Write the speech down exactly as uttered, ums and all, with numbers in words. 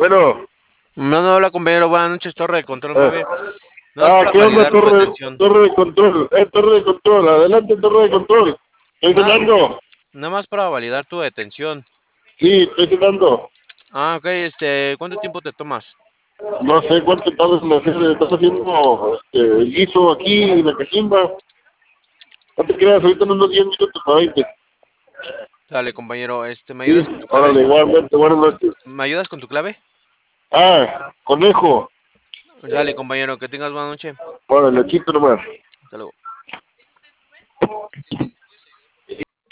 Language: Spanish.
Bueno, No, no, hola compañero, buenas noches, Torre de Control eh, nueve. Nada más ah, para ¿qué onda, validar tu torre, detención. torre de control? Eh, torre de control, adelante, torre de control. Estoy Nada, cenando. nada más para validar tu detención. Sí, estoy cenando. Ah, ok, este, ¿cuánto tiempo te tomas? No sé cuánto tardas en hacer, estás haciendo este, guiso aquí en la cachimba. No te creas, ahorita en unos diez minutos para veinte. Dale, compañero, este, ¿me Sí, ayudas con tu clave? órale, igualmente, buenas noches. ¿Me ayudas con tu clave? Ah, conejo. Dale, compañero, que tengas buena noche. Órale, chito nomás. Hasta luego.